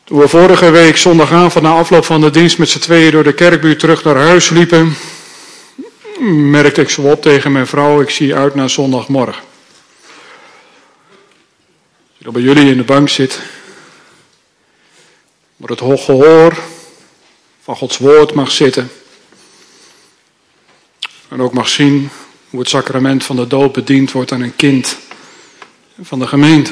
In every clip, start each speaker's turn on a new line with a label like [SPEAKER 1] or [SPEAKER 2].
[SPEAKER 1] Toen we vorige week zondagavond na afloop van de dienst met z'n tweeën door de kerkbuurt terug naar huis liepen, merkte ik zo op tegen mijn vrouw, ik zie uit naar zondagmorgen. Als ik bij jullie in de bank zit, maar het gehoor van Gods woord mag zitten en ook mag zien hoe het sacrament van de doop bediend wordt aan een kind van de gemeente.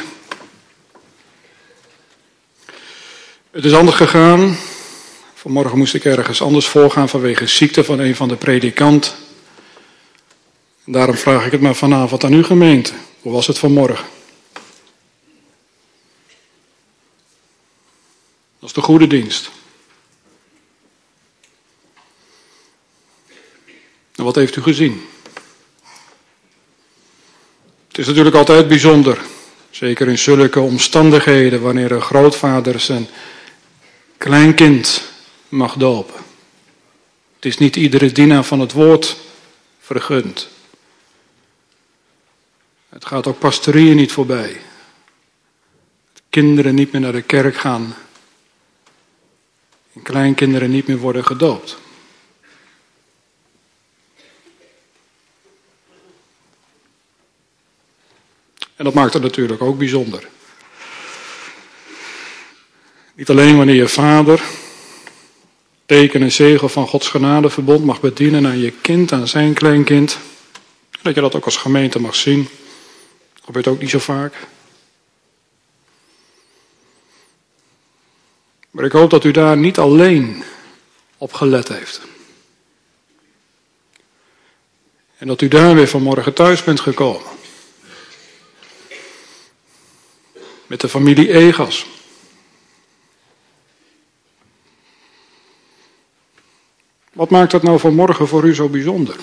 [SPEAKER 1] Het is anders gegaan. Vanmorgen moest ik ergens anders voorgaan vanwege ziekte van een van de predikanten. En daarom vraag ik het maar vanavond aan uw gemeente. Hoe was het vanmorgen? Dat is de goede dienst. En wat heeft u gezien? Het is natuurlijk altijd bijzonder. Zeker in zulke omstandigheden wanneer een grootvader zijn kleinkind mag dopen. Het is niet iedere dienaar van het woord vergund. Het gaat ook pastorieën niet voorbij. Kinderen niet meer naar de kerk gaan. En kleinkinderen niet meer worden gedoopt. En dat maakt het natuurlijk ook bijzonder. Niet alleen wanneer je vader, teken en zegel van Gods genadeverbond mag bedienen aan je kind, aan zijn kleinkind. Dat je dat ook als gemeente mag zien. Dat gebeurt ook niet zo vaak. Maar ik hoop dat u daar niet alleen op gelet heeft. En dat u daar weer vanmorgen thuis bent gekomen. Met de familie Egas. Wat maakt dat nou vanmorgen voor u zo bijzonder?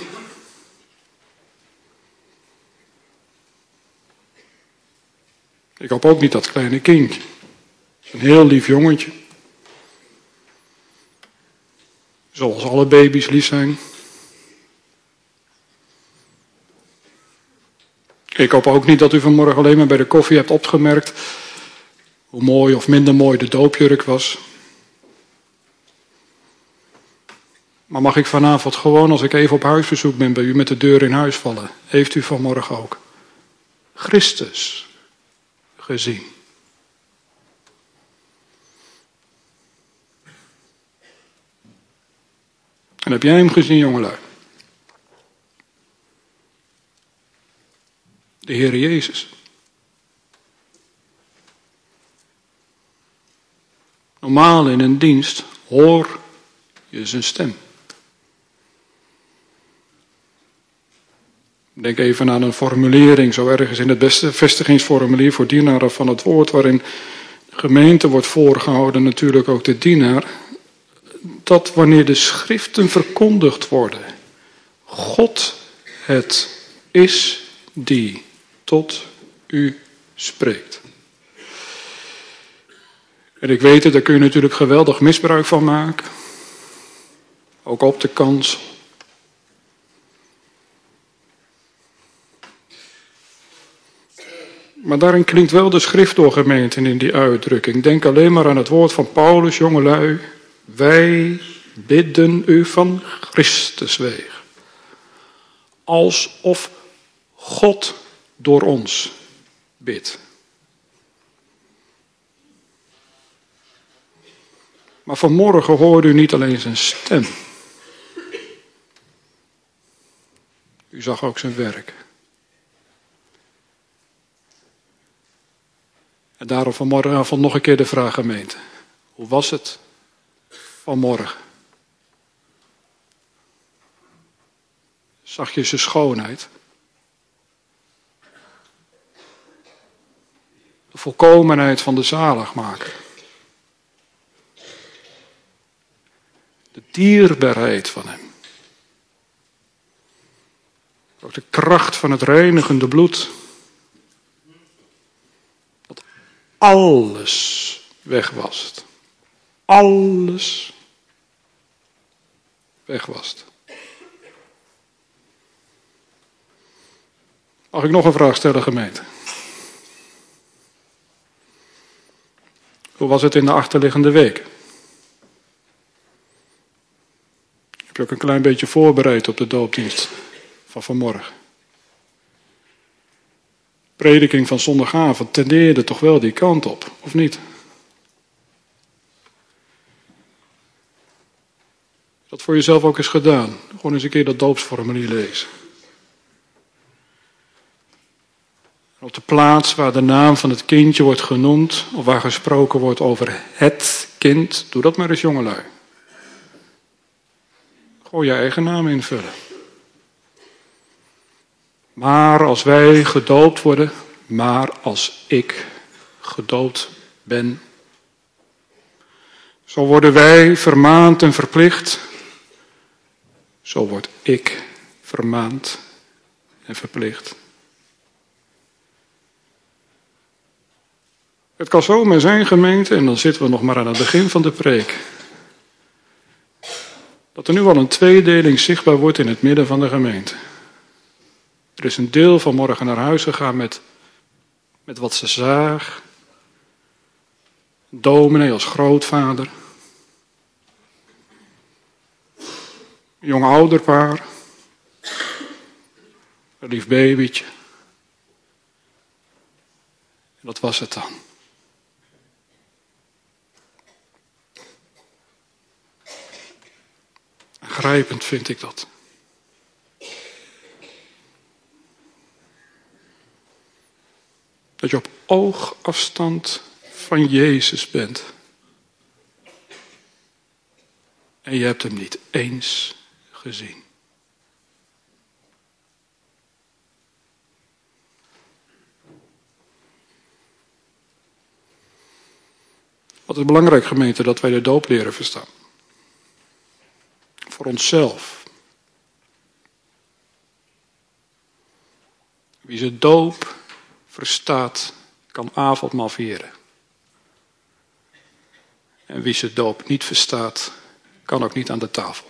[SPEAKER 1] Ik hoop ook niet dat kleine kindje. Een heel lief jongetje. Zoals alle baby's lief zijn. Ik hoop ook niet dat u vanmorgen alleen maar bij de koffie hebt opgemerkt hoe mooi of minder mooi de doopjurk was. Maar mag ik vanavond gewoon, als ik even op huisbezoek ben bij u, met de deur in huis vallen? Heeft u vanmorgen ook Christus gezien? En heb jij hem gezien, jongelui? De Heer Jezus. Normaal in een dienst hoor je zijn stem. Denk even aan een formulering, zo ergens in het beste vestigingsformulier voor dienaren van het woord, waarin de gemeente wordt voorgehouden, natuurlijk ook de dienaar, dat wanneer de schriften verkondigd worden, God het is die tot u spreekt. En ik weet het, daar kun je natuurlijk geweldig misbruik van maken. Ook op de kans. Maar daarin klinkt wel de schrift door, gemeenten, in die uitdrukking. Denk alleen maar aan het woord van Paulus, jongelui. Wij bidden u van Christus weg. Alsof God door ons bidt. Maar vanmorgen hoorde u niet alleen zijn stem. U zag ook zijn werk. En daarom vanmorgenavond nog een keer de vraag, gemeente. Hoe was het vanmorgen? Zag je zijn schoonheid? De volkomenheid van de zaligmaker. De dierbaarheid van hem. Ook de kracht van het reinigende bloed. Dat alles wegwast. Alles wegwast. Mag ik nog een vraag stellen, gemeente? Hoe was het in de achterliggende week? Heb je ook een klein beetje voorbereid op de doopdienst van vanmorgen? Prediking van zondagavond tendeerde toch wel die kant op, of niet? Dat voor jezelf ook eens gedaan. Gewoon eens een keer dat doopsformulier lezen. Op de plaats waar de naam van het kindje wordt genoemd, of waar gesproken wordt over het kind, doe dat maar eens, jongelui. Gewoon je eigen naam invullen. Maar als wij gedoopt worden, maar als ik gedoopt ben, zo worden wij vermaand en verplicht, zo word ik vermaand en verplicht. Het kan zomaar zijn, gemeente, en dan zitten we nog maar aan het begin van de preek, dat er nu al een tweedeling zichtbaar wordt in het midden van de gemeente. Er is een deel vanmorgen naar huis gegaan met wat ze zagen. Dominee als grootvader. Een jong ouderpaar. Een lief babytje. En dat was het dan. Grijpend vind ik dat. Dat je op oogafstand van Jezus bent. En je hebt hem niet eens gezien. Wat is belangrijk, gemeente, dat wij de doop leren verstaan. Voor onszelf. Wie zijn doop verstaat, kan avondmaal vieren. En wie zijn doop niet verstaat, kan ook niet aan de tafel.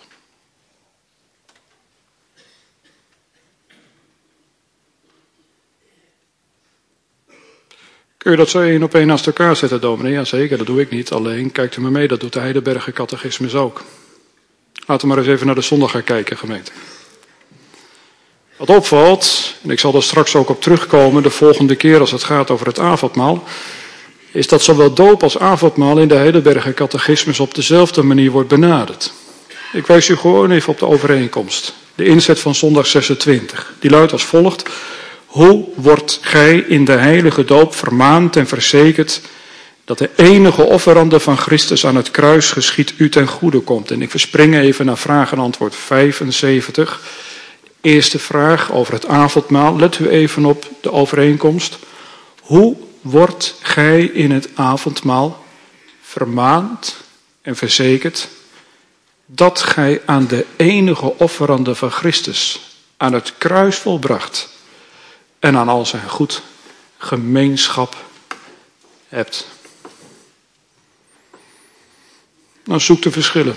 [SPEAKER 1] Kun je dat zo één op één naast elkaar zetten, dominee? Jazeker, dat doe ik niet. Alleen, kijkt u maar mee, dat doet de Heidelberger Catechismus ook. Laten we maar eens even naar de zondag gaan kijken, gemeente. Wat opvalt, en ik zal er straks ook op terugkomen de volgende keer als het gaat over het avondmaal, is dat zowel doop als avondmaal in de Heidelberger Catechismus op dezelfde manier wordt benaderd. Ik wijs u gewoon even op de overeenkomst. De inzet van zondag 26. Die luidt als volgt. Hoe wordt gij in de heilige doop vermaand en verzekerd dat de enige offerande van Christus aan het kruis geschied u ten goede komt? En ik verspring even naar vraag en antwoord 75. Eerste vraag over het avondmaal. Let u even op de overeenkomst. Hoe wordt gij in het avondmaal vermaand en verzekerd dat gij aan de enige offerande van Christus aan het kruis volbracht en aan al zijn goed gemeenschap hebt? Nou, zoek de verschillen.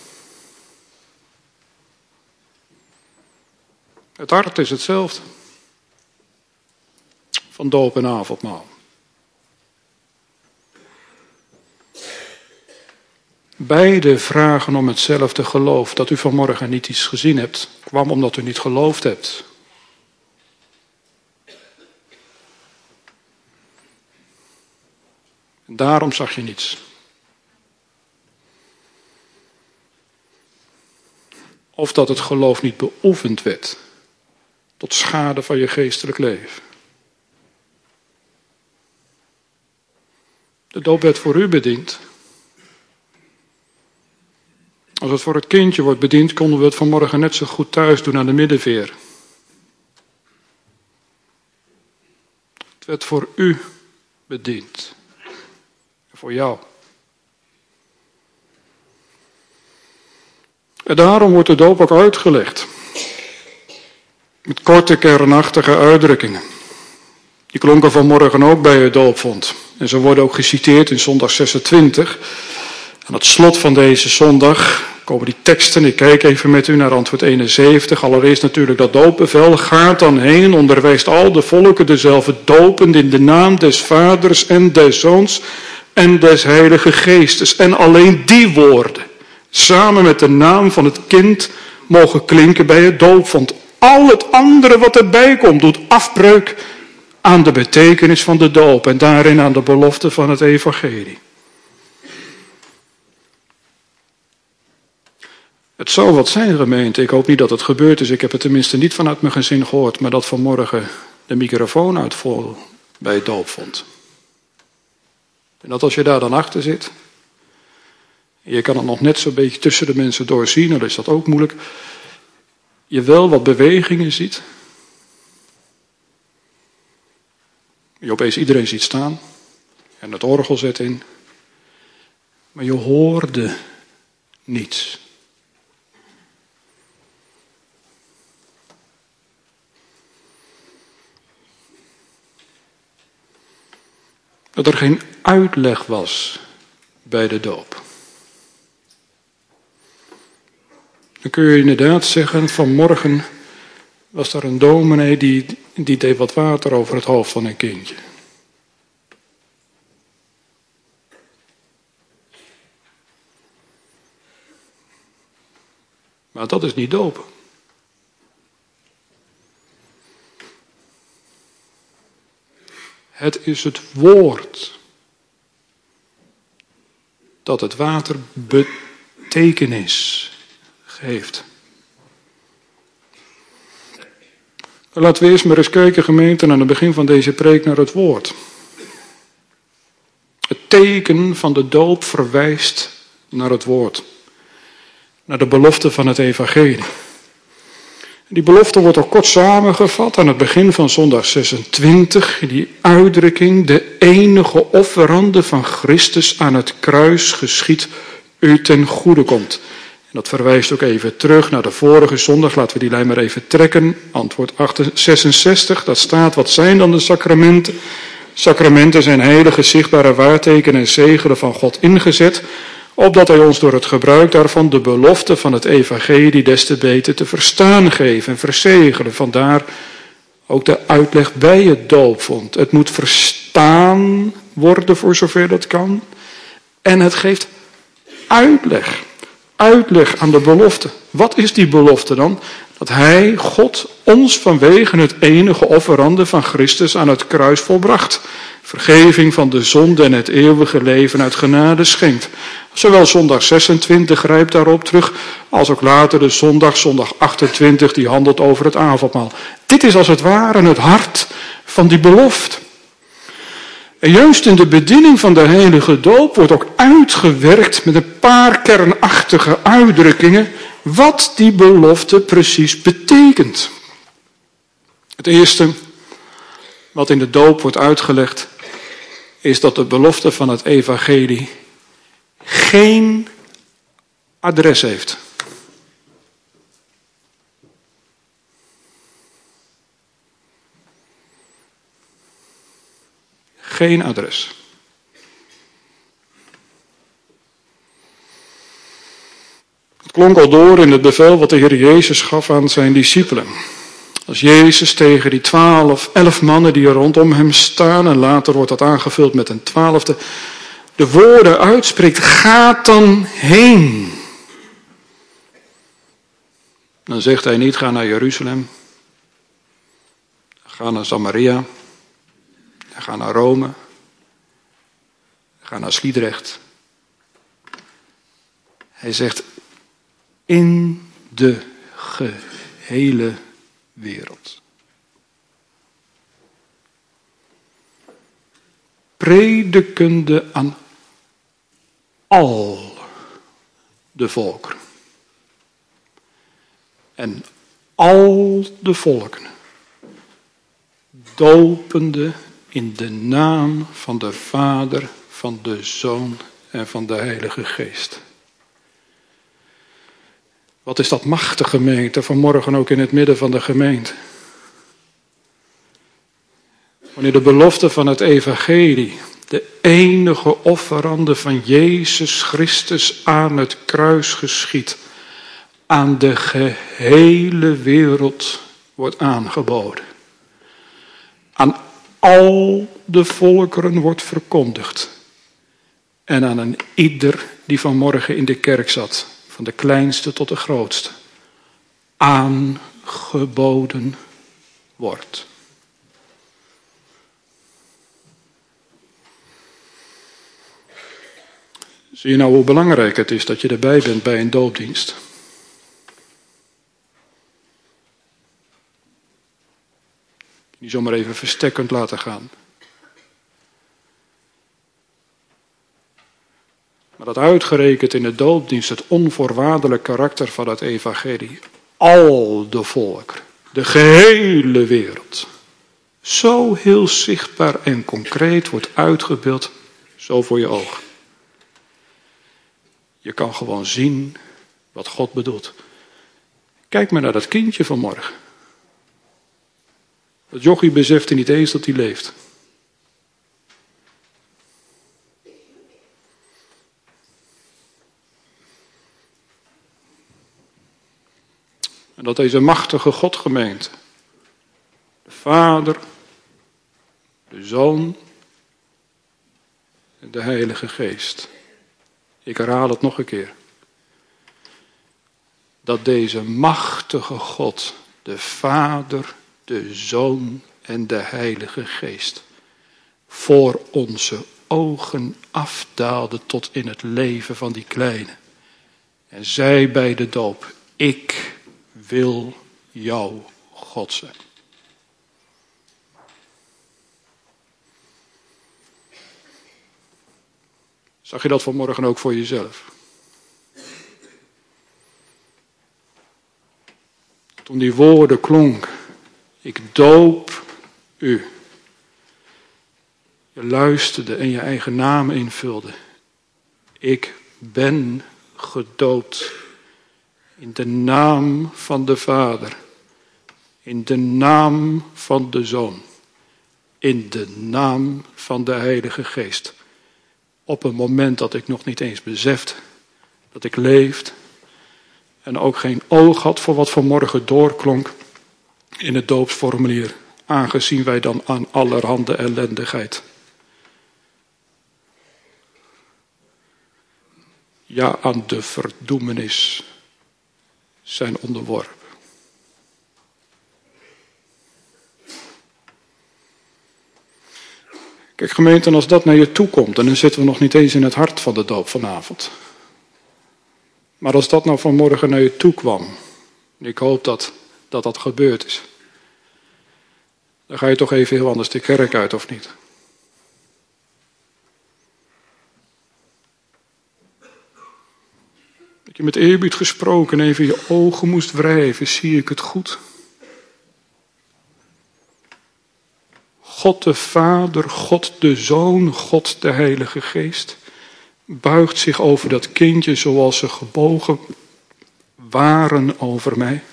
[SPEAKER 1] Het hart is hetzelfde. Van doop en avondmaal. Beide vragen om hetzelfde geloof. Dat u vanmorgen niet iets gezien hebt, kwam omdat u niet geloofd hebt. En daarom zag je niets. Of dat het geloof niet beoefend werd. Tot schade van je geestelijk leven. De doop werd voor u bediend. Als het voor het kindje wordt bediend, konden we het vanmorgen net zo goed thuis doen aan de middenveer. Het werd voor u bediend. Voor jou. En daarom wordt de doop ook uitgelegd. Met korte, kernachtige uitdrukkingen. Die klonken vanmorgen ook bij het doopvond. En ze worden ook geciteerd in zondag 26. Aan het slot van deze zondag komen die teksten. Ik kijk even met u naar antwoord 71. Allereerst natuurlijk dat doopbevel. Gaat dan heen, onderwijst al de volken dezelfde dopend in de naam des Vaders en des Zoons en des Heilige Geestes. En alleen die woorden, samen met de naam van het kind, mogen klinken bij het doopvond. Al het andere wat erbij komt, doet afbreuk aan de betekenis van de doop en daarin aan de belofte van het evangelie. Het zou wat zijn, gemeente. Ik hoop niet dat het gebeurd is. Ik heb het tenminste niet vanuit mijn gezin gehoord, maar dat vanmorgen de microfoon uitviel bij het doopvond. En dat als je daar dan achter zit, en je kan het nog net zo'n beetje tussen de mensen doorzien, dan is dat ook moeilijk, je wel wat bewegingen ziet. Je opeens iedereen ziet staan en het orgel zet in, maar je hoorde niets. Dat er geen uitleg was bij de doop. Dan kun je inderdaad zeggen, vanmorgen was er een dominee die deed wat water over het hoofd van een kindje. Maar dat is niet dopen. Het is het woord dat het water betekenis geeft. Laten we eerst maar eens kijken, gemeente, aan het begin van deze preek naar het woord. Het teken van de doop verwijst naar het woord. Naar de belofte van het evangelie. Die belofte wordt ook kort samengevat aan het begin van zondag 26. Die uitdrukking, de enige offerande van Christus aan het kruis geschied u ten goede komt. En dat verwijst ook even terug naar de vorige zondag. Laten we die lijn maar even trekken. Antwoord 66, dat staat, wat zijn dan de sacramenten? Sacramenten zijn heilige, zichtbare waartekenen en zegelen van God ingezet, opdat hij ons door het gebruik daarvan de belofte van het evangelie des te beter te verstaan geven en verzegelen. Vandaar ook de uitleg bij het doopvond. Het moet verstaan worden voor zover dat kan. En het geeft uitleg. Uitleg aan de belofte. Wat is die belofte dan? Dat hij, God, ons vanwege het enige offerande van Christus aan het kruis volbracht. Vergeving van de zonde en het eeuwige leven uit genade schenkt. Zowel zondag 26 grijpt daarop terug, als ook later de zondag 28, die handelt over het avondmaal. Dit is als het ware het hart van die belofte. En juist in de bediening van de heilige doop wordt ook uitgewerkt met een paar kernachtige uitdrukkingen wat die belofte precies betekent. Het eerste wat in de doop wordt uitgelegd is dat de belofte van het evangelie geen adres heeft. Geen adres. Het klonk al door in het bevel wat de Heer Jezus gaf aan zijn discipelen. Als Jezus tegen die 11 mannen die er rondom hem staan, en later wordt dat aangevuld met een 12e, de woorden uitspreekt, gaat dan heen. Dan zegt hij niet, ga naar Jeruzalem, ga naar Samaria, ga naar Rome, ga naar Sliedrecht. Hij zegt, in de gehele wereld. Predikende aan al de volkeren. En al de volken. Dopende in de naam van de Vader, van de Zoon en van de Heilige Geest. Wat is dat machtige, gemeente, vanmorgen ook in het midden van de gemeente. Wanneer de belofte van het evangelie, de enige offerande van Jezus Christus aan het kruis geschiet, aan de gehele wereld wordt aangeboden. Aan al de volkeren wordt verkondigd. en aan een ieder die vanmorgen in de kerk zat, van de kleinste tot de grootste, aangeboden wordt. Zie je nou hoe belangrijk het is dat je erbij bent bij een doopdienst? Niet zomaar even verstekkend laten gaan. Maar dat uitgerekend in de doopdienst het onvoorwaardelijk karakter van het evangelie, al de volkeren, de gehele wereld, zo heel zichtbaar en concreet wordt uitgebeeld, zo voor je ogen. Je kan gewoon zien wat God bedoelt. Kijk maar naar dat kindje vanmorgen. Dat jochie besefte niet eens dat hij leeft. En dat deze machtige Godgemeente, de Vader, de Zoon en de Heilige Geest. Ik herhaal het nog een keer. Dat deze machtige God, de Vader, de Zoon en de Heilige Geest, voor onze ogen afdaalde tot in het leven van die kleine. En zei bij de doop, ik wil jouw God zijn. Zag je dat vanmorgen ook voor jezelf? Toen die woorden klonken, ik doop u. Je luisterde en je eigen naam invulde. Ik ben gedoopt in de naam van de Vader, in de naam van de Zoon, in de naam van de Heilige Geest. Op een moment dat ik nog niet eens besefte dat ik leefde en ook geen oog had voor wat vanmorgen doorklonk in het doopsformulier, aangezien wij dan aan allerhande ellendigheid, ja aan de verdoemenis zijn onderworpen. Kijk gemeente, en als dat naar je toe komt, en dan zitten we nog niet eens in het hart van de doop vanavond. Maar als dat nou vanmorgen naar je toe kwam, en ik hoop dat gebeurd is, dan ga je toch even heel anders de kerk uit, of niet? Dat je met eerbied gesproken even je ogen moest wrijven, zie ik het goed? God de Vader, God de Zoon, God de Heilige Geest buigt zich over dat kindje zoals ze gebogen waren over mij.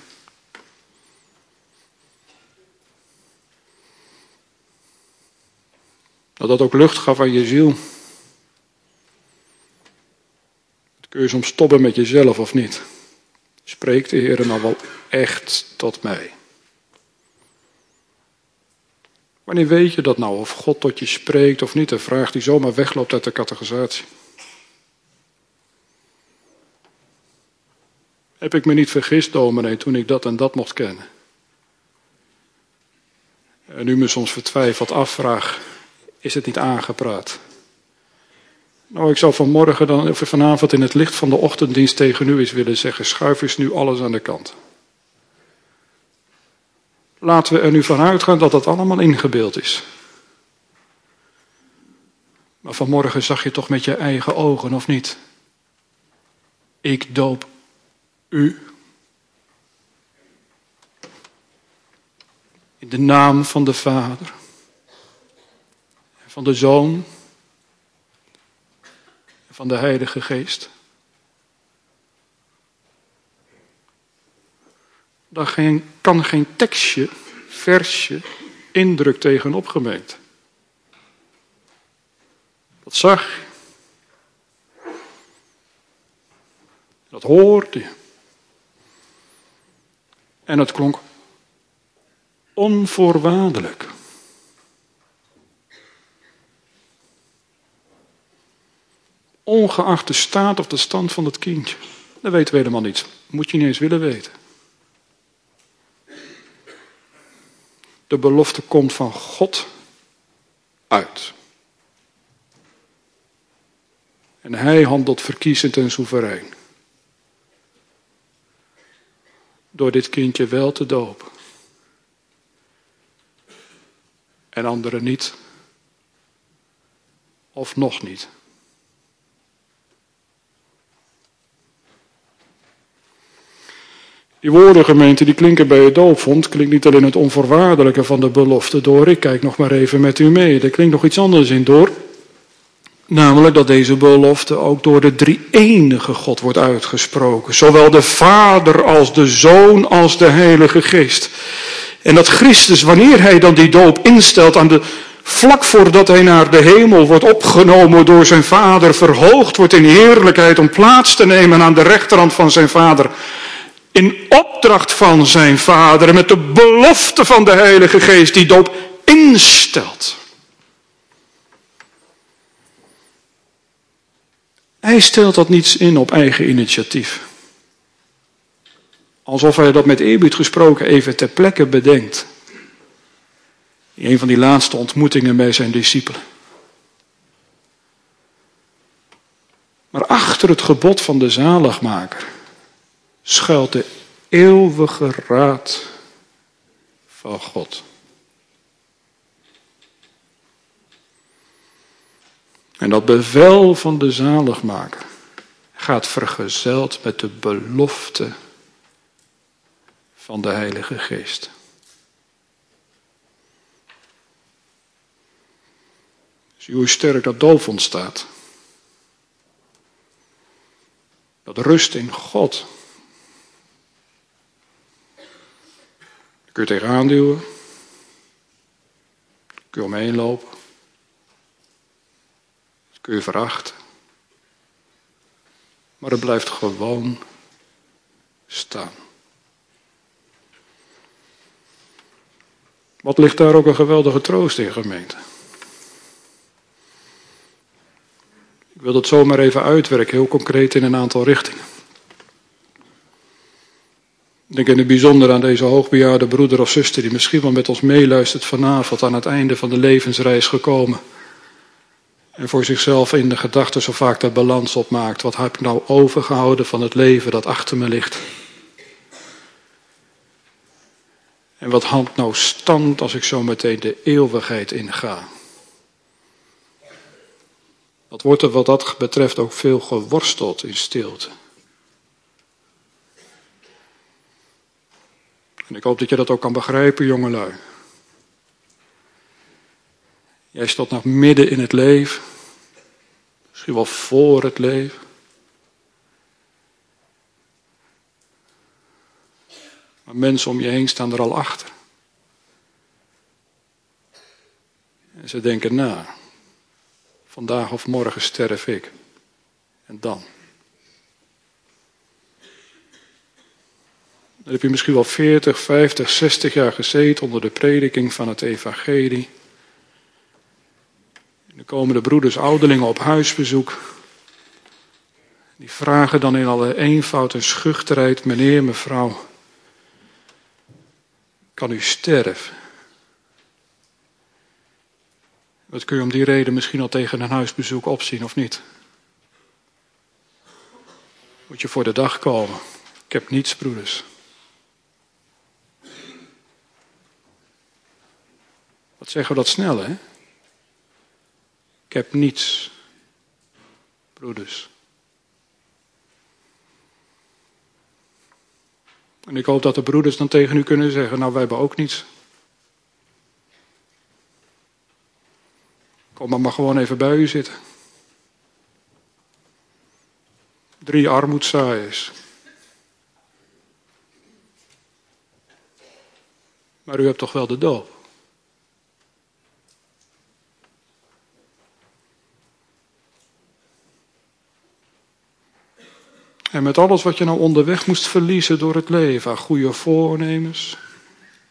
[SPEAKER 1] Dat ook lucht gaf aan je ziel. Dat kun je soms stoppen met jezelf of niet. Spreekt de Heer nou wel echt tot mij? Wanneer weet je dat nou? Of God tot je spreekt of niet? Een vraag die zomaar wegloopt uit de catechisatie. Heb ik me niet vergist, dominee, toen ik dat en dat mocht kennen? En nu me soms vertwijfeld afvraag, is het niet aangepraat? Nou, ik zou vanavond in het licht van de ochtenddienst tegen u eens willen zeggen, schuif eens nu alles aan de kant. Laten we er nu van uitgaan dat dat allemaal ingebeeld is. Maar vanmorgen zag je toch met je eigen ogen, of niet? Ik doop u. In de naam van de Vader. En van de Zoon. En van de Heilige Geest. Daar kan geen tekstje, versje, indruk tegenop gemeend. Dat zag je. Dat hoorde je. En het klonk onvoorwaardelijk. ongeacht de staat of de stand van het kindje. Dat weten we helemaal niet. Moet je niet eens willen weten. De belofte komt van God uit. En hij handelt verkiezend en soeverein. Door dit kindje wel te dopen. En anderen niet. Of nog niet. Die woorden, gemeente, die klinken bij het doopvond. Klinkt niet alleen het onvoorwaardelijke van de belofte door. Ik kijk nog maar even met u mee. Er klinkt nog iets anders in door. Namelijk dat deze belofte ook door de drie-enige God wordt uitgesproken. Zowel de Vader als de Zoon als de Heilige Geest. En dat Christus, wanneer hij dan die doop instelt vlak voordat hij naar de hemel wordt opgenomen door zijn Vader, verhoogd wordt in heerlijkheid om plaats te nemen aan de rechterhand van zijn Vader. In opdracht van zijn Vader en met de belofte van de Heilige Geest die doop instelt. Hij stelt dat niets in op eigen initiatief. Alsof hij dat met eerbied gesproken even ter plekke bedenkt. In een van die laatste ontmoetingen bij zijn discipelen. Maar achter het gebod van de zaligmaker schuilt de eeuwige raad van God. En dat bevel van de zaligmaker gaat vergezeld met de belofte van de Heilige Geest. Zie hoe sterk dat doopvond staat. Dat rust in God. Daar kun je tegenaan duwen. Daar kun je omheen lopen. Dat kun je verachten. Maar het blijft gewoon staan. Wat ligt daar ook een geweldige troost in, gemeente. Ik wil dat zomaar even uitwerken, heel concreet in een aantal richtingen. Ik denk in het bijzonder aan deze hoogbejaarde broeder of zuster die misschien wel met ons meeluistert vanavond aan het einde van de levensreis gekomen. En voor zichzelf in de gedachten zo vaak de balans opmaakt. Wat heb ik nou overgehouden van het leven dat achter me ligt? En wat houdt nou stand als ik zo meteen de eeuwigheid inga? Wat wordt er wat dat betreft ook veel geworsteld in stilte. En ik hoop dat je dat ook kan begrijpen, jongelui. Jij staat nog midden in het leven. Misschien wel voor het leven. Maar mensen om je heen staan er al achter. En ze denken na. Vandaag of morgen sterf ik. En dan? Dan heb je misschien wel 40, 50, 60 jaar gezeten onder de prediking van het evangelie. En dan komen de broeders ouderlingen op huisbezoek. Die vragen dan in alle eenvoud en schuchterheid: meneer, mevrouw, kan u sterven? Wat kun je om die reden misschien al tegen een huisbezoek opzien of niet? Moet je voor de dag komen. Ik heb niets, broeders. Wat zeggen we dat snel, hè? Ik heb niets, broeders. En ik hoop dat de broeders dan tegen u kunnen zeggen: nou, wij hebben ook niets. Kom maar gewoon even bij u zitten. 3 armoedzaaiers. Maar u hebt toch wel de doop? En met alles wat je nou onderweg moest verliezen door het leven, aan goede voornemens,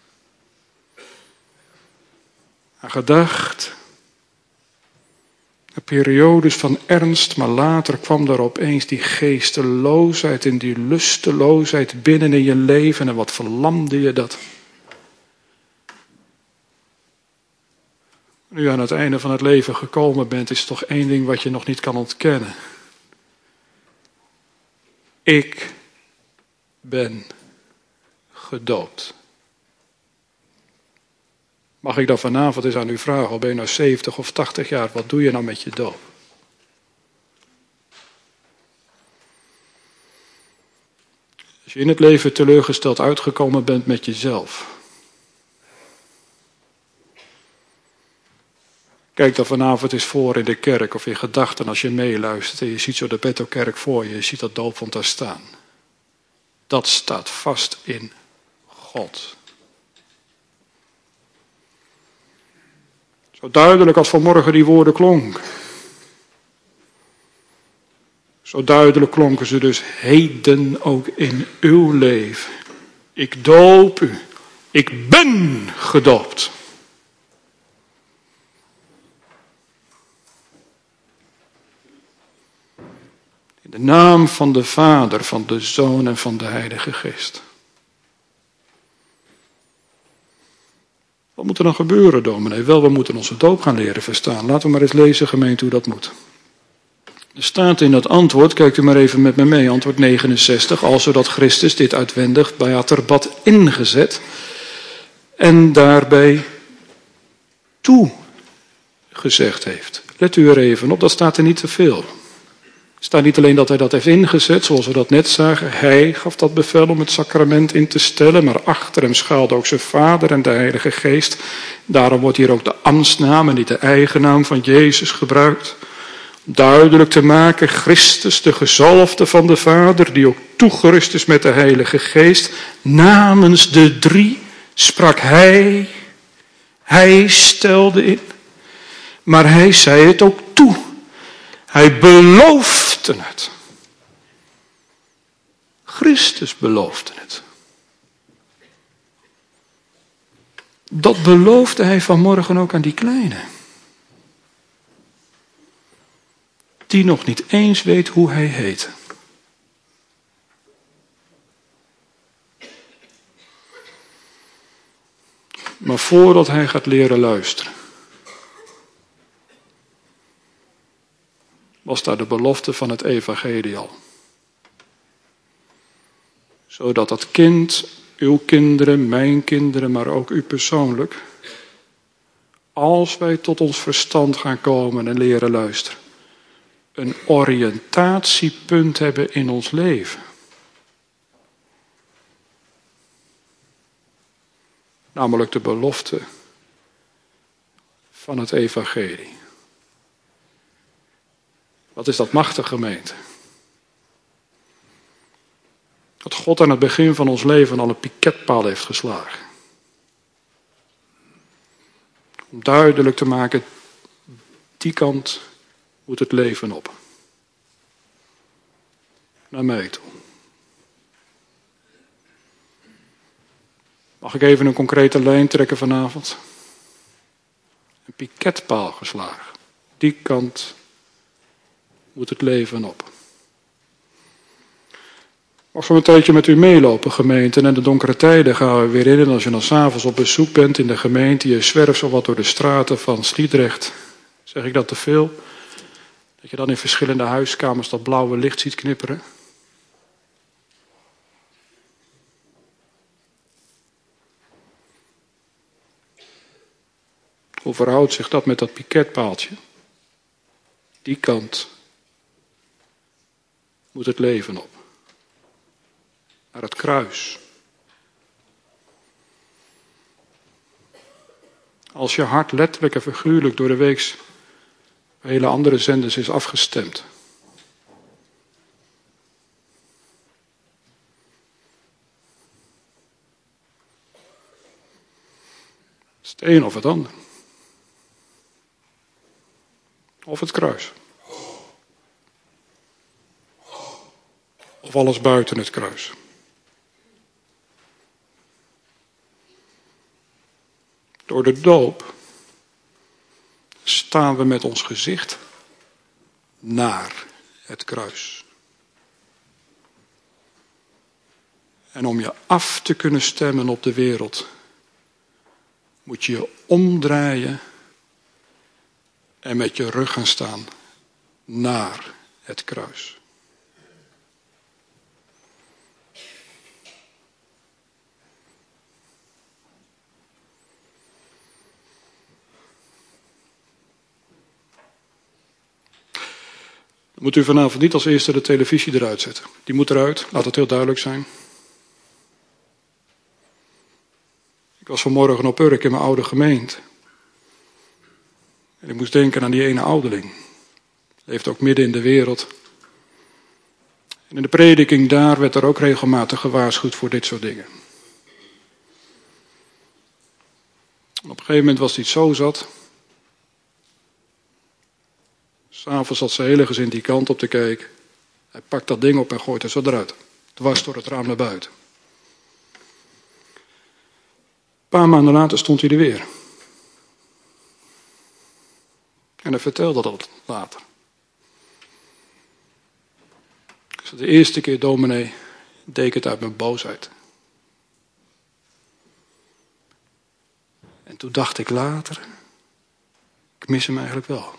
[SPEAKER 1] aan gedacht, Periodes van ernst, maar later kwam er opeens die geesteloosheid en die lusteloosheid binnen in je leven. En wat verlamde je dat? Nu aan het einde van het leven gekomen bent, is er toch één ding wat je nog niet kan ontkennen. Ik ben gedoopt. Mag ik dan vanavond eens aan u vragen, al ben je nou 70 of 80 jaar, wat doe je nou met je doop? Als je in het leven teleurgesteld uitgekomen bent met jezelf. Kijk dan vanavond eens voor in de kerk of in gedachten als je meeluistert en je ziet zo de Bethelkerk voor je, je ziet dat doopvont daar staan. Dat staat vast in God. Zo duidelijk als vanmorgen die woorden klonken. Zo duidelijk klonken ze dus heden ook in uw leven. Ik doop u. Ik ben gedoopt. In de naam van de Vader, van de Zoon en van de Heilige Geest. Wat moet er dan gebeuren, dominee? Wel, we moeten onze doop gaan leren verstaan. Laten we maar eens lezen, gemeente, hoe dat moet. Er staat in dat antwoord, kijkt u maar even met me mee, antwoord 69, also dat Christus dit uitwendig bij waterbad ingezet en daarbij toegezegd heeft. Let u er even op, dat staat er niet te veel. Er staat niet alleen dat hij dat heeft ingezet, zoals we dat net zagen. Hij gaf dat bevel om het sacrament in te stellen, maar achter hem schuilde ook zijn Vader en de Heilige Geest. Daarom wordt hier ook de ambtsnaam en niet de eigen naam van Jezus gebruikt. Duidelijk te maken, Christus, de gezalfde van de Vader, die ook toegerust is met de Heilige Geest. Namens de drie sprak hij. Hij stelde in. Maar hij zei het ook toe. Hij beloofde het. Christus beloofde het. Dat beloofde hij vanmorgen ook aan die kleine. Die nog niet eens weet hoe hij heet. Maar voordat hij gaat leren luisteren, was daar de belofte van het evangelie al. Zodat dat kind, uw kinderen, mijn kinderen, maar ook u persoonlijk, als wij tot ons verstand gaan komen en leren luisteren, een oriëntatiepunt hebben in ons leven. Namelijk de belofte van het evangelie. Wat is dat machtig, gemeente? Dat God aan het begin van ons leven al een piketpaal heeft geslagen. Om duidelijk te maken, die kant moet het leven op. Naar mij toe. Mag ik even een concrete lijn trekken vanavond? Een piketpaal geslagen. Die kant moet het leven op. Mag zo een tijdje met u meelopen, gemeente. En in de donkere tijden gaan we weer in. En als je dan 's avonds op bezoek bent in de gemeente, je zwerft zo wat door de straten van Sliedrecht. Zeg ik dat te veel? Dat je dan in verschillende huiskamers dat blauwe licht ziet knipperen. Hoe verhoudt zich dat met dat piketpaaltje? Die kant moet het leven op. Naar het kruis. Als je hart letterlijk en figuurlijk door de week bij hele andere zenders is afgestemd. Het is het een of het ander. Of het kruis. Of alles buiten het kruis. Door de doop staan we met ons gezicht naar het kruis. En om je af te kunnen stemmen op de wereld, moet je je omdraaien en met je rug gaan staan naar het kruis. Dan moet u vanavond niet als eerste de televisie eruit zetten. Die moet eruit, laat het heel duidelijk zijn. Ik was vanmorgen op Urk in mijn oude gemeente. En ik moest denken aan die ene ouderling. Leeft ook midden in de wereld. En in de prediking daar werd er ook regelmatig gewaarschuwd voor dit soort dingen. En op een gegeven moment was hij het zo zat. 'S'avonds zat zijn hele gezin die kant op te kijken. Hij pakt dat ding op en gooit het zo eruit. Dwars door het raam naar buiten. Een paar maanden later stond hij er weer. En hij vertelde dat later. Ik zei, de eerste keer, dominee, deed ik het uit mijn boosheid. En toen dacht ik later, ik mis hem eigenlijk wel.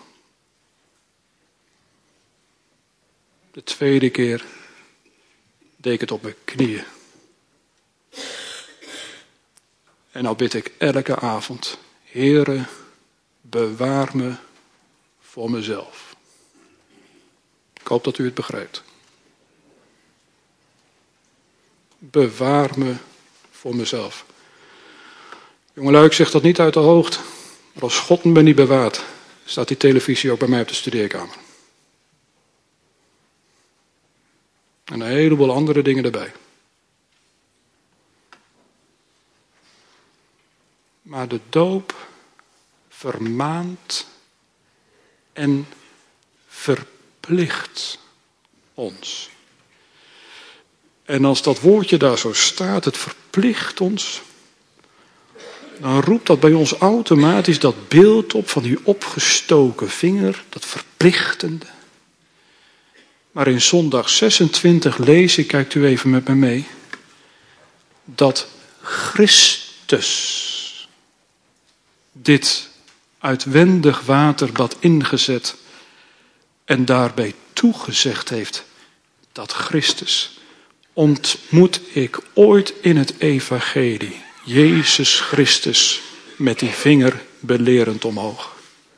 [SPEAKER 1] De tweede keer deed ik het op mijn knieën. En nou bid ik elke avond, Heere, bewaar me voor mezelf. Ik hoop dat u het begrijpt. Bewaar me voor mezelf. Jongelui, ik zeg dat niet uit de hoogte. Maar als God me niet bewaart, staat die televisie ook bij mij op de studeerkamer. En een heleboel andere dingen erbij. Maar de doop vermaant en verplicht ons. En als dat woordje daar zo staat, het verplicht ons, dan roept dat bij ons automatisch dat beeld op van die opgestoken vinger, dat verplichtende. Maar in zondag 26 lees ik, kijkt u even met me mee, dat Christus dit uitwendig waterbad ingezet en daarbij toegezegd heeft dat Christus ontmoet ik ooit in het evangelie Jezus Christus met die vinger belerend omhoog.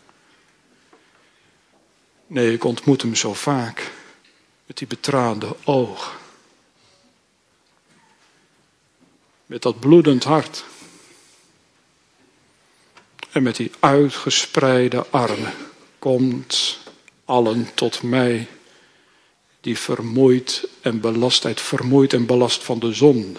[SPEAKER 1] Nee, ik ontmoet hem zo vaak met die betraande oog. Met dat bloedend hart. En met die uitgespreide armen. Komt allen tot mij die vermoeid en belast van de zonde.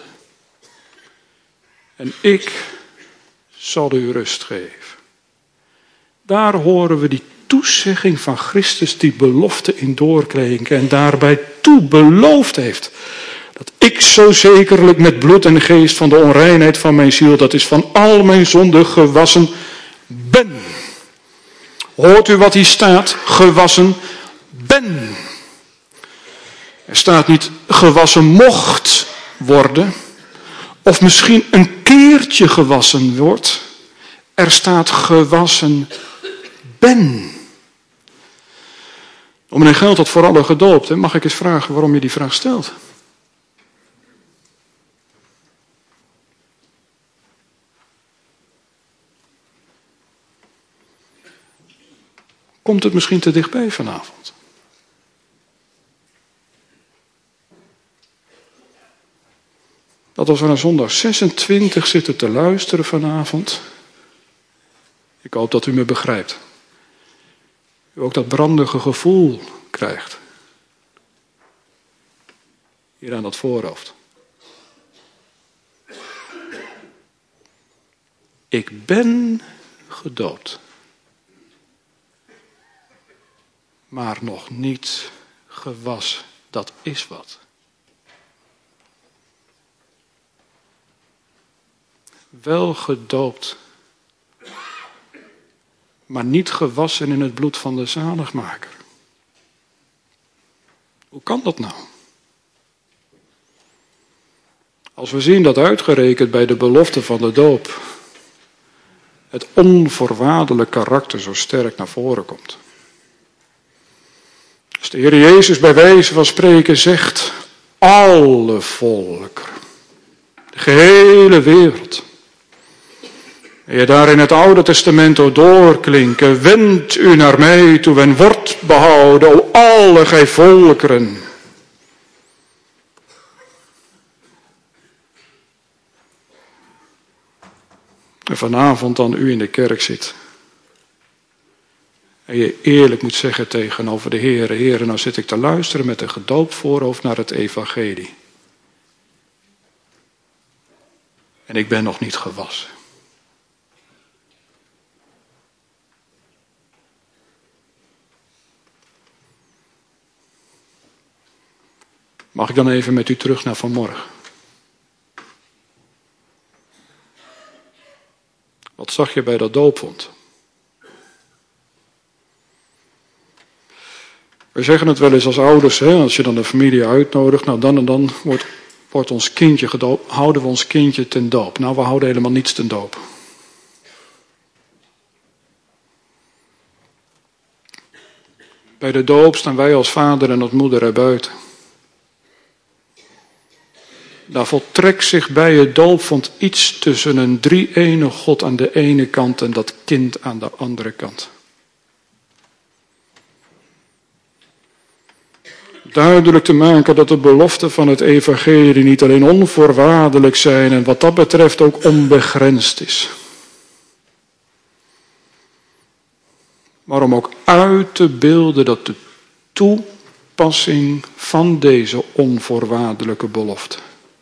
[SPEAKER 1] En ik zal u rust geven. Daar horen we die toezegging van Christus, die belofte in doorklinken. En daarbij toe beloofd heeft. Dat ik zo zekerlijk met bloed en geest van de onreinheid van mijn ziel, dat is van al mijn zonden, gewassen ben. Hoort u wat hier staat? Gewassen ben. Er staat niet gewassen mocht worden. Of misschien een keertje gewassen wordt. Er staat gewassen ben. Dominee Geld had voor alle gedoopt. Mag ik eens vragen waarom je die vraag stelt? Komt het misschien te dichtbij vanavond? Dat als we naar zondag 26 zitten te luisteren vanavond. Ik hoop dat u me begrijpt. U ook dat brandige gevoel krijgt. Hier aan dat voorhoofd. Ik ben gedoopt. Maar nog niet gewassen. Dat is wat. Wel gedoopt. Maar niet gewassen in het bloed van de zaligmaker. Hoe kan dat nou? Als we zien dat uitgerekend bij de belofte van de doop het onvoorwaardelijk karakter zo sterk naar voren komt. Als de Heer Jezus bij wijze van spreken zegt, alle volkeren, de gehele wereld. En je daar in het Oude Testament ook doorklinken, wend u naar mij toe en wordt behouden, o alle gij volkeren. En vanavond dan u in de kerk zit. En je eerlijk moet zeggen tegenover de Heere, Heere, nou zit ik te luisteren met een gedoopt voorhoofd naar het evangelie. En ik ben nog niet gewassen. Mag ik dan even met u terug naar vanmorgen? Wat zag je bij dat doopvond? We zeggen het wel eens als ouders, hè, als je dan de familie uitnodigt, nou dan en dan wordt ons kindje gedoopt, houden we ons kindje ten doop. Nou, we houden helemaal niets ten doop. Bij de doop staan wij als vader en als moeder erbuiten. Daar voltrekt zich bij het doopvond iets tussen een drie-ene God aan de ene kant en dat kind aan de andere kant. Duidelijk te maken dat de beloften van het evangelie niet alleen onvoorwaardelijk zijn en wat dat betreft ook onbegrensd is. Maar om ook uit te beelden dat de toepassing van deze onvoorwaardelijke belofte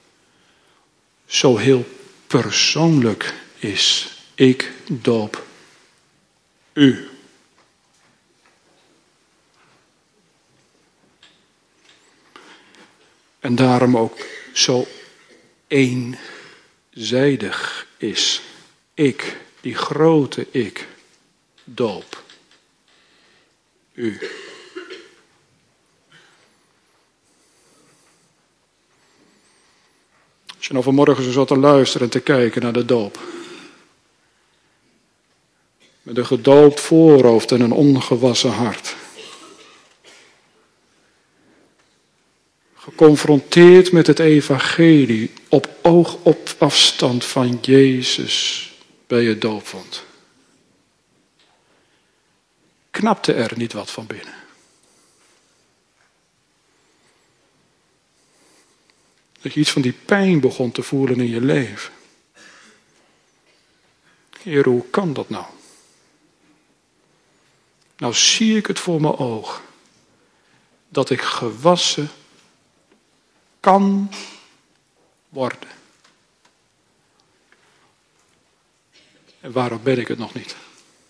[SPEAKER 1] zo heel persoonlijk is. Ik doop u. En daarom ook zo eenzijdig is. Ik, die grote ik, doop u. Als je nou vanmorgen zo zat te luisteren en te kijken naar de doop. Met een gedoopt voorhoofd en een ongewassen hart. Geconfronteerd met het evangelie op oogafstand van Jezus bij het doopvond. Knapte er niet wat van binnen. Dat je iets van die pijn begon te voelen in je leven. Heer, hoe kan dat nou? Nou zie ik het voor mijn oog. Dat ik gewassen kan worden. En waarom ben ik het nog niet?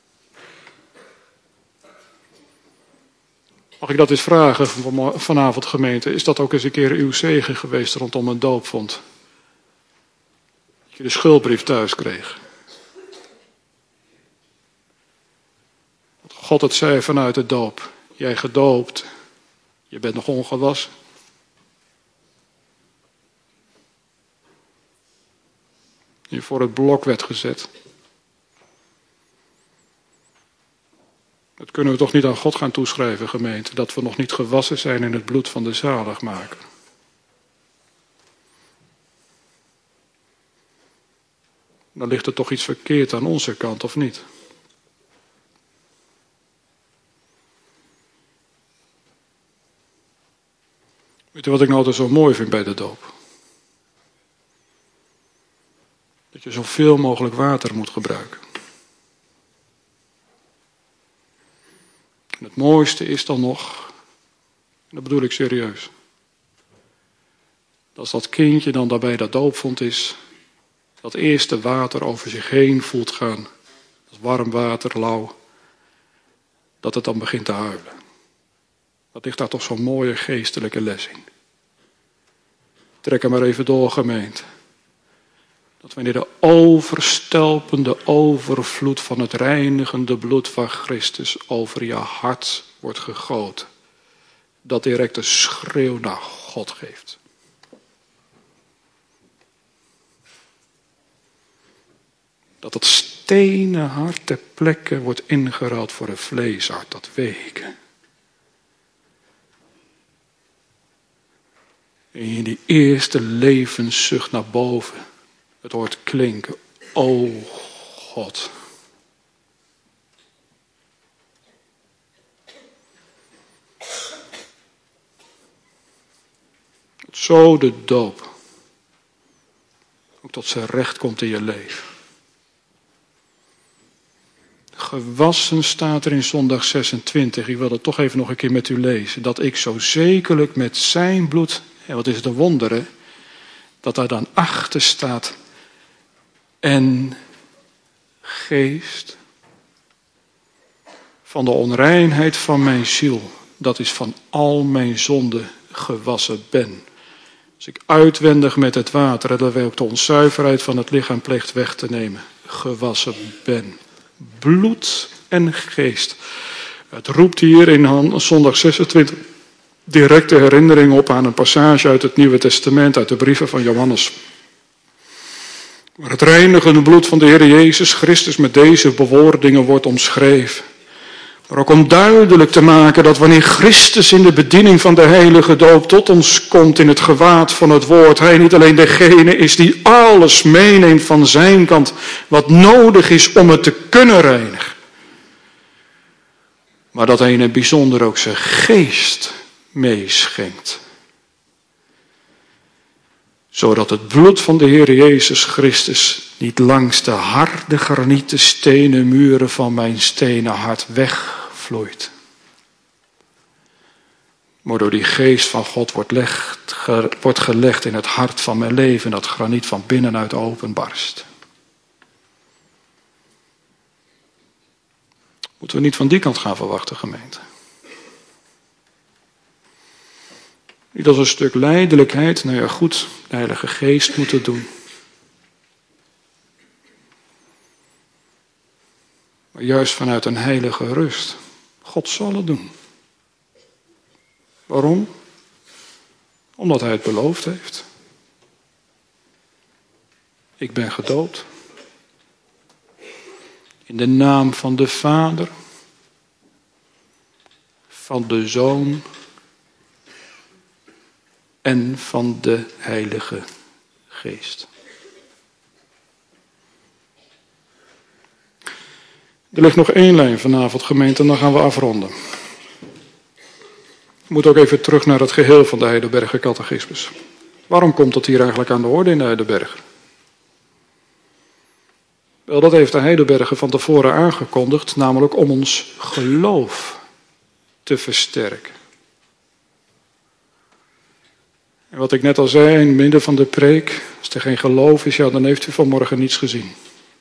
[SPEAKER 1] Mag ik dat eens vragen vanavond, gemeente? Is dat ook eens een keer uw zegen geweest rondom een doopvond? Dat je de schuldbrief thuis kreeg. Dat God het zei vanuit de doop. Jij gedoopt. Je bent nog ongewassen. Je voor het blok werd gezet. Dat kunnen we toch niet aan God gaan toeschrijven, gemeente, dat we nog niet gewassen zijn in het bloed van de zaligmaker. Dan ligt er toch iets verkeerd aan onze kant, of niet? Weet u wat ik nou altijd zo mooi vind bij de doop? Dat je zoveel mogelijk water moet gebruiken. En het mooiste is dan nog, en dat bedoel ik serieus, als dat kindje dan daarbij dat doopvond is, dat eerste water over zich heen voelt gaan, dat warm water, lauw, dat het dan begint te huilen. Dat ligt daar toch zo'n mooie geestelijke les in. Trek hem maar even door, gemeente. Dat wanneer de overstelpende overvloed van het reinigende bloed van Christus over je hart wordt gegoten. dat direct een schreeuw naar God geeft. Dat het stenen hart ter plekke wordt ingeruild voor een vleeshart, dat weken. En in die eerste levenszucht naar boven, het hoort klinken, o God. Zo de doop ook tot zijn recht komt in je leven. Gewassen staat er in zondag 26. Ik wil het toch even nog een keer met u lezen. Dat ik zo zekerlijk met zijn bloed, en wat is het een wonder hè, dat daar dan achter staat, en geest van de onreinheid van mijn ziel, dat is van al mijn zonden gewassen ben. Als ik uitwendig met het water, dat wij ook de onzuiverheid van het lichaam pleegt weg te nemen, gewassen ben. Bloed en geest. Het roept hier in zondag 26 directe herinnering op aan een passage uit het Nieuwe Testament, uit de brieven van Johannes. Waar het reinigende bloed van de Heer Jezus Christus met deze bewoordingen wordt omschreven. Maar ook om duidelijk te maken dat wanneer Christus in de bediening van de heilige doop tot ons komt in het gewaad van het woord, hij niet alleen degene is die alles meeneemt van zijn kant wat nodig is om het te kunnen reinigen. Maar dat hij in het bijzonder ook zijn geest meeschenkt. Zodat het bloed van de Heer Jezus Christus niet langs de harde granieten stenen muren van mijn stenen hart wegvloeit. Maar door die geest van God wordt gelegd in het hart van mijn leven, dat graniet van binnenuit openbarst. Moeten we niet van die kant gaan verwachten, gemeente? Niet als een stuk lijdelijkheid, nou ja goed, de Heilige Geest moet het doen. Maar juist vanuit een heilige rust. God zal het doen. Waarom? Omdat hij het beloofd heeft. Ik ben gedoopt. In de naam van de Vader, van de Zoon en van de Heilige Geest. Er ligt nog één lijn vanavond, gemeente, en dan gaan we afronden. We moeten ook even terug naar het geheel van de Heidelberger Catechismus. Waarom komt dat hier eigenlijk aan de orde in de Heidelberger? Wel, dat heeft de Heidelberger van tevoren aangekondigd, namelijk om ons geloof te versterken. En wat ik net al zei in het midden van de preek, als er geen geloof is, ja, dan heeft u vanmorgen niets gezien.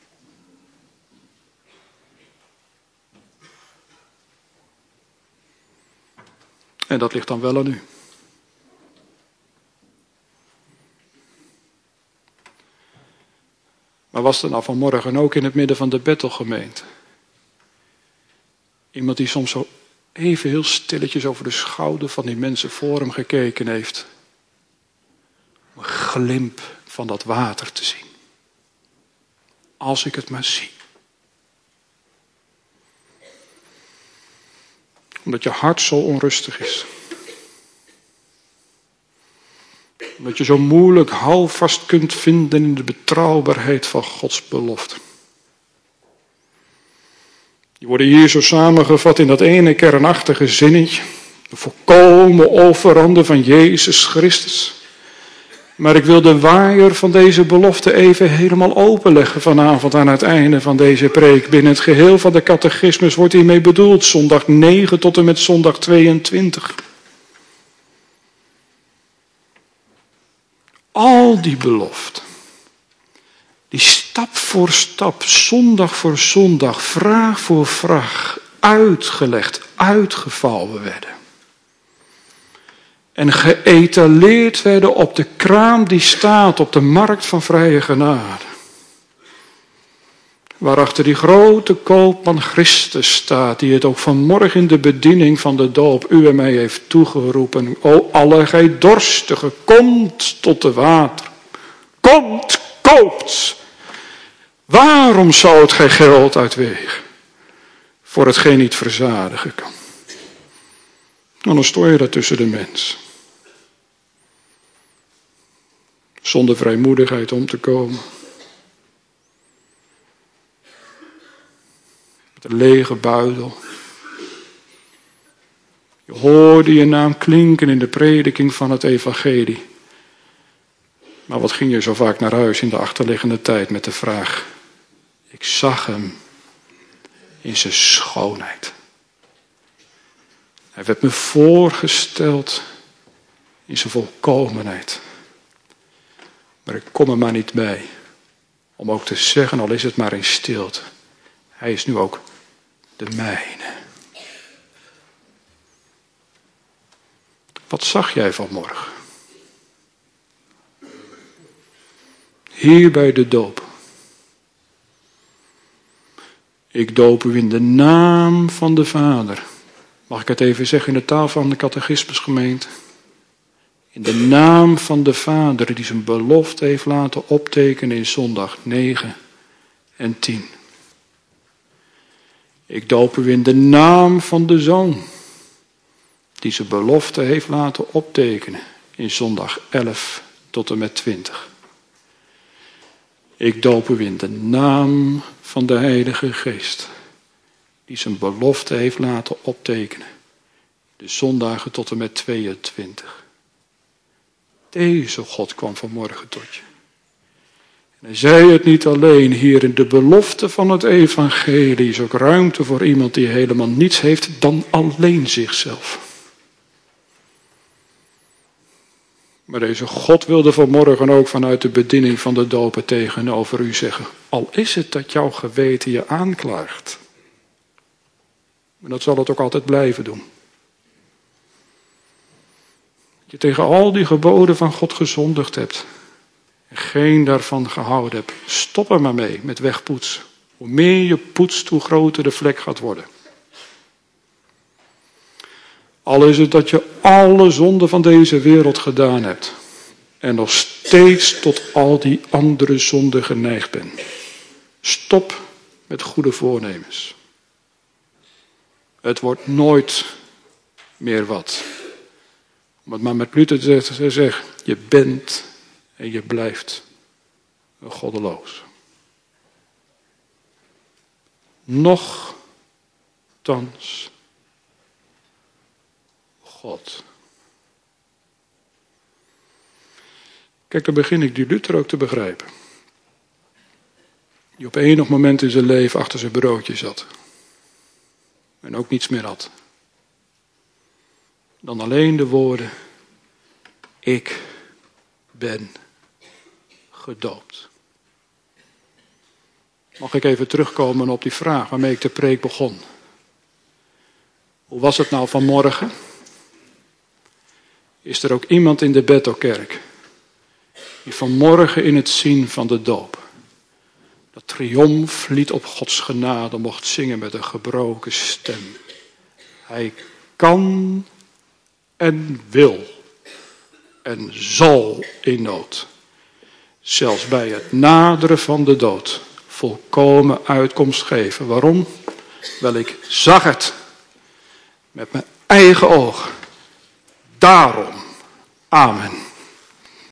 [SPEAKER 1] En dat ligt dan wel aan u. Maar was er nou vanmorgen ook in het midden van de Bethelgemeente iemand die soms zo even heel stilletjes over de schouder van die mensen voor hem gekeken heeft? Om een glimp van dat water te zien. Als ik het maar zie. Omdat je hart zo onrustig is. Omdat je zo moeilijk houvast kunt vinden in de betrouwbaarheid van Gods belofte. Die worden hier zo samengevat in dat ene kernachtige zinnetje. De volkomen offerande van Jezus Christus. Maar ik wil de waaier van deze belofte even helemaal openleggen vanavond aan het einde van deze preek. Binnen het geheel van de catechismus wordt hiermee bedoeld zondag 9 tot en met zondag 22. Al die beloften, die stap voor stap, zondag voor zondag, vraag voor vraag, uitgelegd, uitgevouwen werden. En geëtaleerd werden op de kraam die staat op de markt van vrije genade. waarachter die grote koopman Christus staat, die het ook vanmorgen in de bediening van de doop u en mij heeft toegeroepen. O alle gij dorstigen, komt tot de water. Komt, koopt. Waarom zou het gij geld uitwegen voor hetgeen niet verzadigen kan? En dan stoor je daar tussen de mens. Zonder vrijmoedigheid om te komen. Met een lege buidel. Je hoorde je naam klinken in de prediking van het evangelie. Maar wat ging je zo vaak naar huis in de achterliggende tijd met de vraag: ik zag hem in zijn schoonheid. Hij werd me voorgesteld in zijn volkomenheid. Maar ik kom er maar niet bij om ook te zeggen, al is het maar in stilte: hij is nu ook de mijne. Wat zag jij vanmorgen? Hier bij de doop. Ik doop u in de naam van de Vader. Mag ik het even zeggen in de taal van de catechismusgemeente? In de naam van de Vader die zijn belofte heeft laten optekenen in zondag 9 en 10. Ik doop u in de naam van de Zoon die zijn belofte heeft laten optekenen in zondag 11 tot en met 20. Ik doop u in de naam van de Heilige Geest, die zijn belofte heeft laten optekenen, de zondagen tot en met 22. Deze God kwam vanmorgen tot je. En hij zei het niet alleen, hier in de belofte van het evangelie is ook ruimte voor iemand die helemaal niets heeft dan alleen zichzelf. Maar deze God wilde vanmorgen ook vanuit de bediening van de dopen tegenover u zeggen: al is het dat jouw geweten je aanklaagt. Maar dat zal het ook altijd blijven doen. Dat je tegen al die geboden van God gezondigd hebt. En geen daarvan gehouden hebt. Stop er maar mee met wegpoetsen. Hoe meer je poetst, hoe groter de vlek gaat worden. Al is het dat je alle zonden van deze wereld gedaan hebt. En nog steeds tot al die andere zonden geneigd bent. Stop met goede voornemens. Het wordt nooit meer wat. Om het maar met Luther te zeggen. Je bent en je blijft een goddeloos. Nochtans God. Kijk, dan begin ik die Luther ook te begrijpen. Die op enig moment in zijn leven achter zijn broodje zat. En ook niets meer had. Dan alleen de woorden: ik ben gedoopt. Mag ik even terugkomen op die vraag waarmee ik de preek begon? Hoe was het nou vanmorgen? Is er ook iemand in de Bethelkerk die vanmorgen in het zien van de doop dat triomflied op Gods genade mocht zingen met een gebroken stem? Hij kan en wil en zal in nood, zelfs bij het naderen van de dood, volkomen uitkomst geven. Waarom? Wel, ik zag het met mijn eigen ogen. Daarom. Amen.